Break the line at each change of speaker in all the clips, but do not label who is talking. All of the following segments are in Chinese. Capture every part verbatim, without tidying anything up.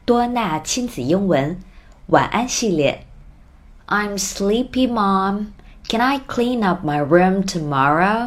多纳亲子英文晚安系列。 I'm sleepy, Mom. Can I clean up my room tomorrow?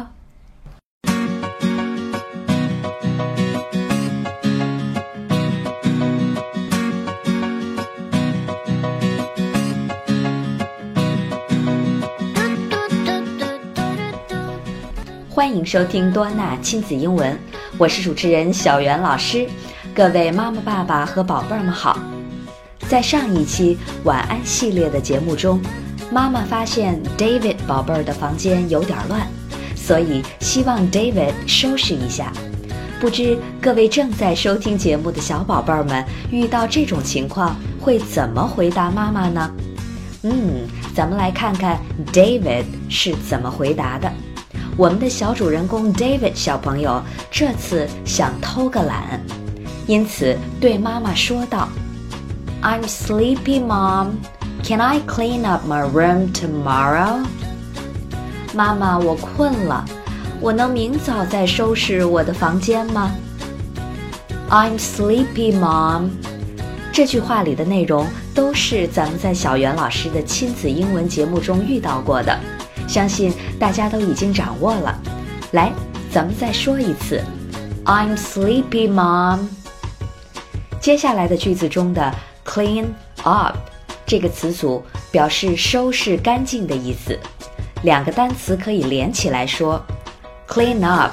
欢迎收听多纳亲子英文，我是主持人小袁老师。各位妈妈爸爸和宝贝儿们好。在上一期晚安系列的节目中，妈妈发现 David 宝贝儿的房间有点乱，所以希望 David 收拾一下。不知各位正在收听节目的小宝贝儿们遇到这种情况会怎么回答妈妈呢？嗯，咱们来看看 David 是怎么回答的。我们的小主人公 David 小朋友这次想偷个懒，因此对妈妈说道， I'm sleepy, Mom. Can I clean up my room tomorrow? 妈妈，我困了，我能明早再收拾我的房间吗？ I'm sleepy, Mom. 这句话里的内容都是咱们在小袁老师的亲子英文节目中遇到过的，相信大家都已经掌握了。来，咱们再说一次 I'm sleepy, Mom. 接下来的句子中的 clean up 这个词组表示收拾干净的意思，两个单词可以连起来说 clean up,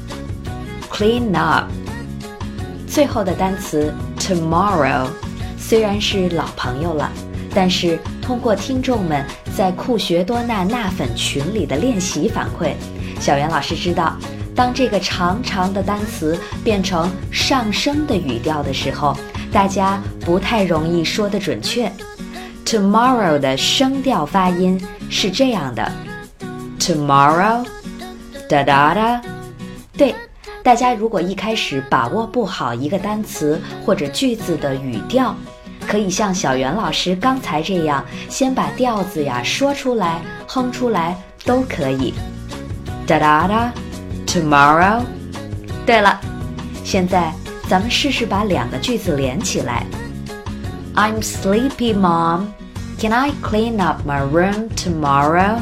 clean up。 最后的单词 tomorrow 虽然是老朋友了，但是通过听众们在酷学多纳纳粉群里的练习反馈，小袁老师知道，当这个长长的单词变成上升的语调的时候，大家不太容易说得准确。 Tomorrow 的声调发音是这样的 Tomorrow, da da da。 对，大家如果一开始把握不好一个单词或者句子的语调，可以像小袁老师刚才这样，先把调子呀说出来，哼出来都可以。da da da, tomorrow。 对了，现在咱们试试把两个句子连起来。 I'm sleepy, Mom. Can I clean up my room tomorrow?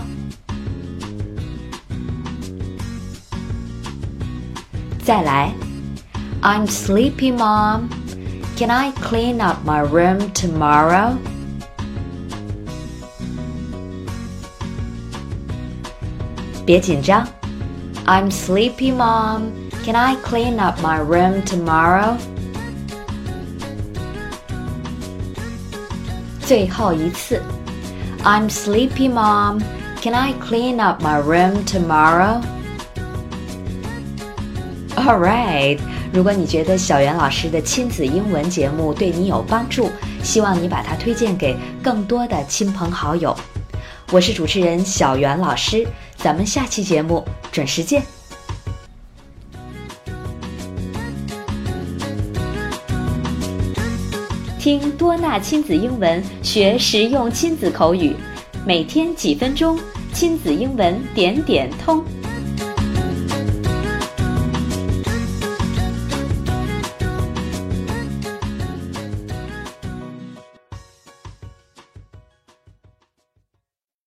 再来 I'm sleepy, Mom. Can I clean up my room tomorrow? 别紧张 I'm sleepy, Mom. Can I clean up my room tomorrow? 最后一次 I'm sleepy, Mom. Can I clean up my room tomorrow? All right， 如果你觉得小袁老师的亲子英文节目对你有帮助，希望你把它推荐给更多的亲朋好友。我是主持人小袁老师，咱们下期节目准时见。听多纳亲子英文，学实用亲子口语，每天几分钟，亲子英文点点通。